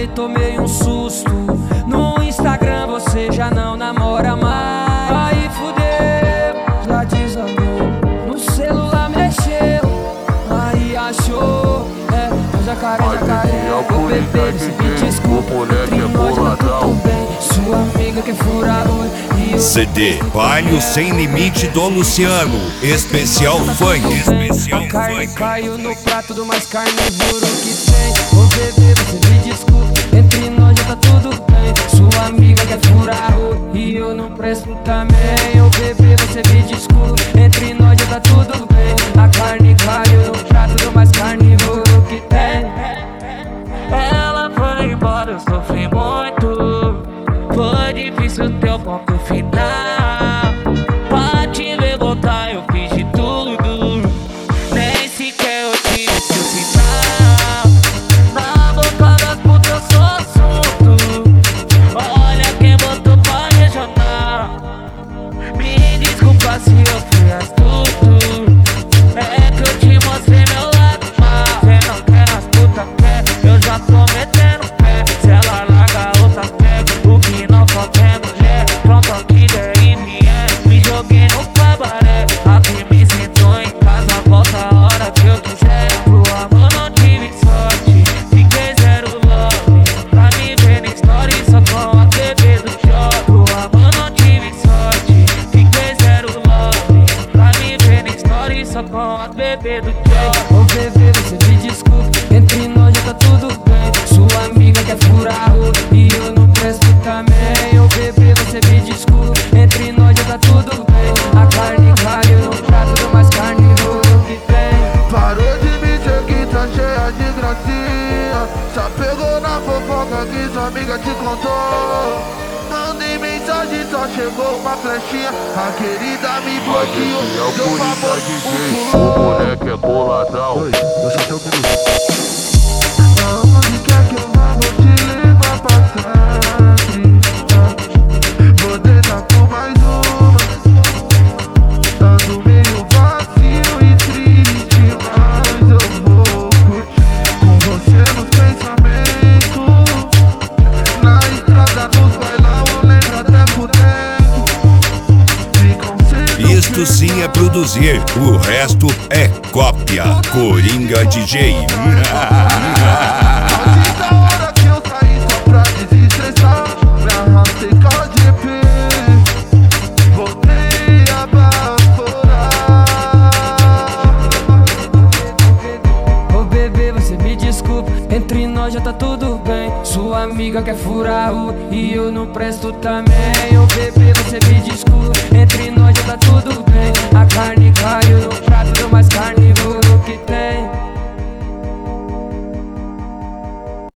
e tomei um susto. No Instagram você já não namora mais. Aí fudeu, já desandou. No celular mexeu, aí achou. Jacaré, ô bebê, você me desculpa. Entre nós tá tudo bem. Sua amiga quer furar olho. CD Baile Sem Limite do Luciano, especial funk. A carne caiu no prato do mais carnívoro que tem. Ô bebê, você me desculpa. Entre nós já tá tudo bem. Sua amiga quer furar olho e eu não presto também. Ô bebê, você me desculpa. Entre nós já tá tudo bem. A carne caiu no prato do mais carnívoro que tem. Ela foi embora, eu sofri muito. Foi difícil ter o ponto final. Pra te ver voltar eu fiz de tudo. Nem sequer eu tive seu sinal. Na boca das putas eu sou assunto. Olha quem botou pra regional. Me desculpa se eu fui astuto. É que eu te mostrei meu lado mal. Cê não quer as putas quer, eu já tô metendo pé. Se ela larga a outra pega, o que não falta é mulher. Pronto aqui der e vier, me joguei no cabaré. Aqui me sinto em casa, volta a hora que eu quiser. Pro amor não tive sorte, fiquei zero love. Pra me ver na story só com a TV do show. Pro amor não tive sorte, fiquei zero love. Pra me ver na story só com a TV do show. Ô bebê, você me desculpa. Entre nós já tá tudo bem. Sua amiga quer furar olho e eu não presto também. Ô bebê, você me desculpa. Entre nós já tá tudo bem. A carne caiu no prato do mais carnívoro que tem. Parou de me dizer que tá cheia de gracinha. Só pegou na fofoca que sua amiga te contou. Mandei mensagem, só chegou uma flechinha. A querida me bloqueou. Deu favor, O moleque é boladão. eu só tenho que aonde quer que eu vá, vou te levar pra sempre. Vou deitar com mais uma. Ando meio vazio e triste, mas eu vou curtir com você nos pensamentos. Na estrada, nos bailão, eu lembro até por dentro. Isto sim é produzir, o resto é cópia. Coringa DJ. Da hora que eu saí só pra desestressar, me arrastei com a GP, voltei a baforar. Ô bebê, você me desculpa. Entre nós já tá tudo bem. Sua amiga quer furar olho e eu não presto também. Ô bebê, você me desculpa. Entre nós